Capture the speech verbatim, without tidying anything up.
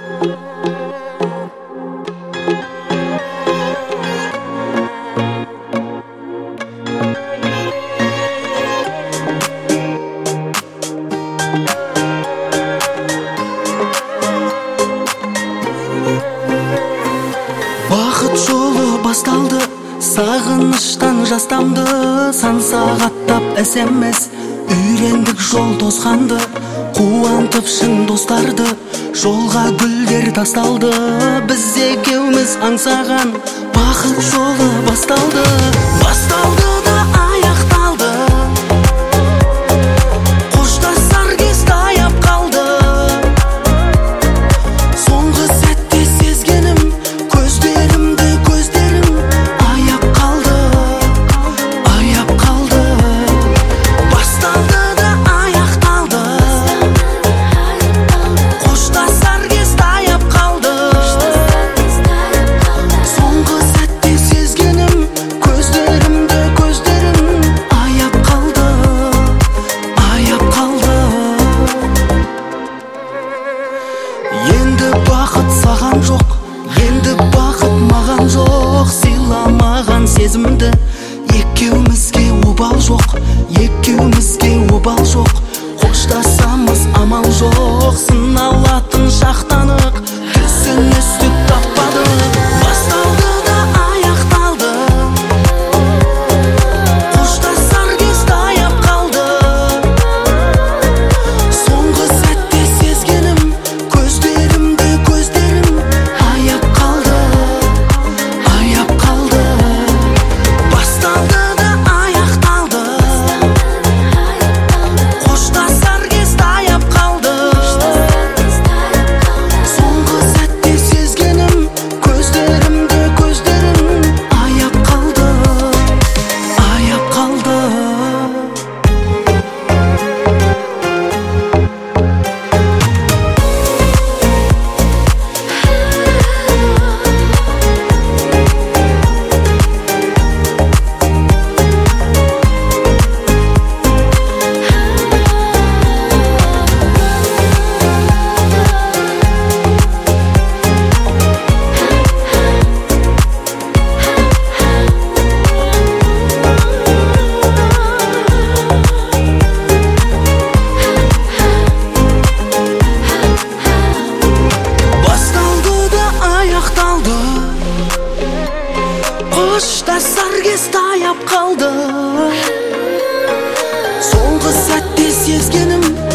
Басталды сағыныштан жастамды, сан сағаттап смс үйрендік жол тозғанды, қуантып шын достарды, жолға гүлдер тасталды. Біз екеуміз аңсаған бақыт жолы басталды. Басталды да аяқталды, қоштасар кез таяп қалды. Соңғы сәтте сезгенім көздерімді, көздерім аяп қалды, аяп қалды. Басталды да аяқталды, қоштасар кез таяп қалды. Соңғы сәтте сезгенім көздерімді, көздерім аяп қалды, аяп қалды. Енді бақыт саған жоқ, енді бақыт маған жоқ. Сыйламаған сезімді екеумізге обал жоқ, екеумізге обал жоқ. Қоштасамыз амал жоқ, сыналатын шақтанық, түсіністік таппадық. Басталды да аяқталды, қоштасар кез таяп қалды. Соңғы сәтте сезгенім көздерімді, көздерім аяп қалды, аяп қалды. Басталды да аяқталды, қоштасар кез таяп қалды. Соңғы сәтте сезгенім көздерімді, көздерім аяп қалды, аяп қалды. Басталды да аяқталды, қоштасар кез таяп қалды. Соңғы сәтте сезгенім